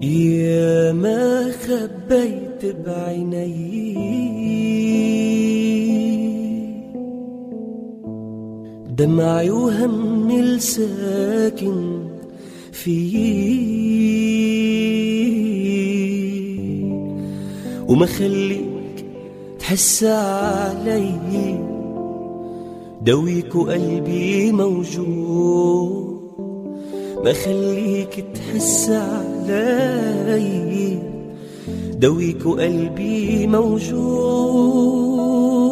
يا ما خبيت بعيني دمعي وهمي الساكن فيه، وما خليك تحس علي دويك وقلبي موجوع. ما خليك تحس علي دويك وقلبي موجوع.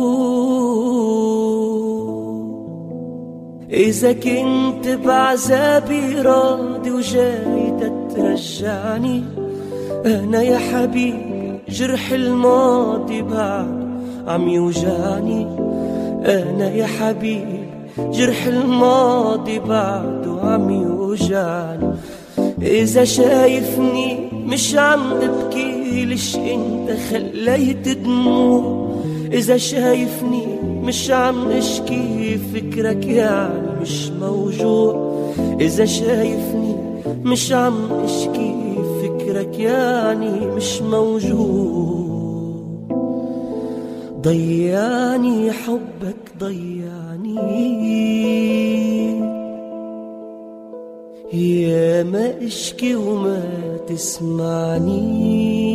إذا كنت بعذابي راضي وجاي تترجعني، أنا يا حبيبي جرح الماضي بعد عم يوجعني. أنا يا حبيبي جرح الماضي بعده عم يوجعني. إذا شايفني مش عم ببكي ليش انت خليت دموع؟ إذا شايفني مش عم اشكي فكرك يعني مش موجوع. إذا شايفني مش عم اشكي فكرك يعني مش موجوع. ضيعني حبك ضيعني، يا ما اشكي وما تسمعني.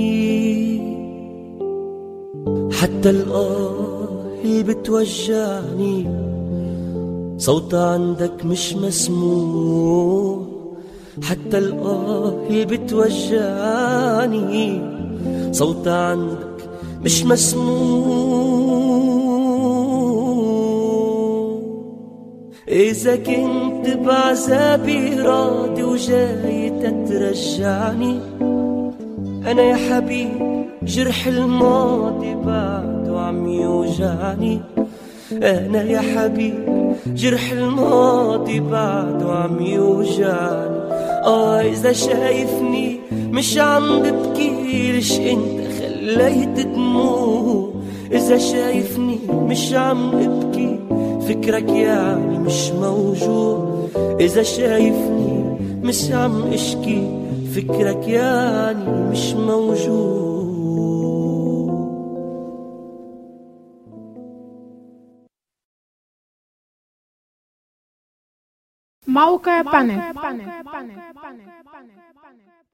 حتى اللي بتوجعني صوتها عندك مش مسموع. حتى اللي بتوجعني صوتها عندك مش مسموع. إذا كنت بعذابي راضي وجاي تترجعني، أنا يا حبيبي جرح الماضي بعده عم يوجعني. أنا يا حبيبي جرح الماضي بعده عم يوجعني. إذا شايفني مش عم ببكي ليش انت خليت دموع؟ إذا شايفني مش عم ابكي فكرك يعني مش موجوع. إذا شايفني مش عم اشكي فكرك يعني مش موجوع. موقع بانك.